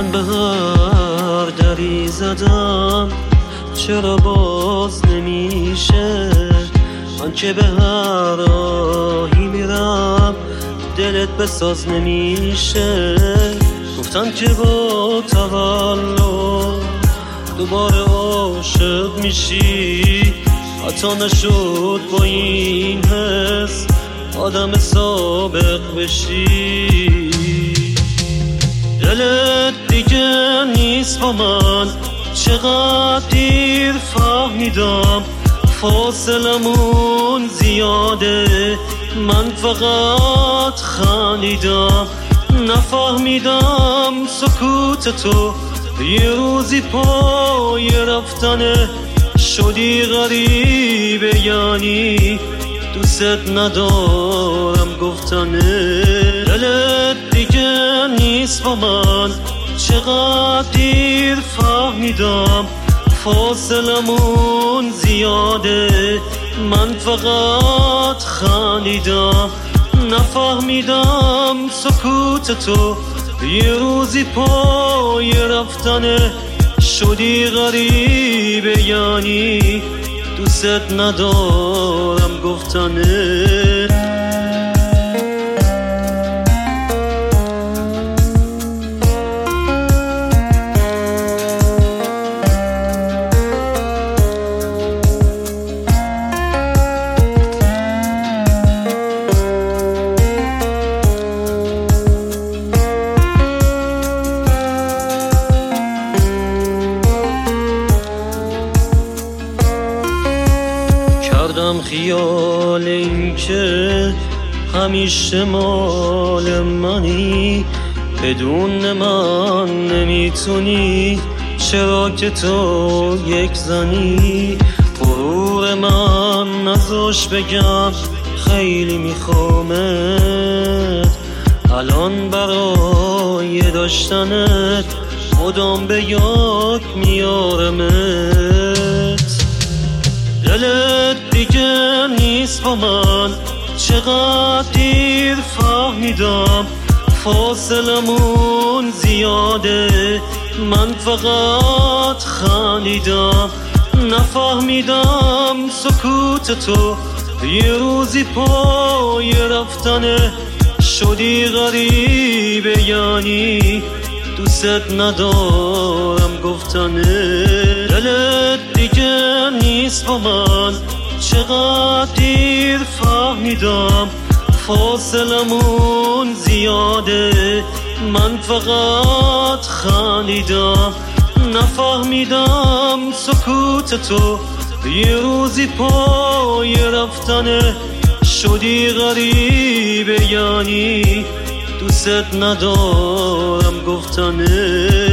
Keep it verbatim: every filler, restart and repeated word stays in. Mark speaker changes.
Speaker 1: من به هر دری زدم چرا باز نمیشه؟ من که به هر راهی میرم دلت بساز نمیشه. گفتن که با تولد دوباره عاشق میشی، حتی نشد با این حس آدم سابق بشی. دلت دیگه نیست با من، چقدر دیر فهمیدم فاصلمون زیاده. من فقط خندیدم، نفهمیدم سکوت تو یه روزی پای رفتنه. شدی غریبه یعنی دوست ندارم گفتنه. دلت دیگه نیست با من، چقدر دیر فهمیدم فاصلمون زیاده. من فقط خندیدم، نفهمیدم سکوت تو یه روزی پای رفتنه. شدی غریبه یعنی دوست ندارم گفتنه. کردم خیال این که همیشه مال منی، بدون من نمیتونی، چرا که تو یک زنی. غرور من نذاش بگم خیلی میخوامت، الان برای داشتنت خودم به یاد میارمت. دلت دیگه نیست با من، چقدر دیر فهمیدم فاصلمون زیاده. من فقط خندیدم، نفهمیدم سکوت تو یه روزی پای رفتنه. شدی غریبه یعنی دوست ندارم گفتنه. دلت دیگه نیست با من، چقدر دیر فهمیدم فاصلمون زیاده. من فقط خندیدم، نفهمیدم سکوت تو یه روزی پای رفتنه. شدی غریبه یعنی دوست ندارم گفتنه.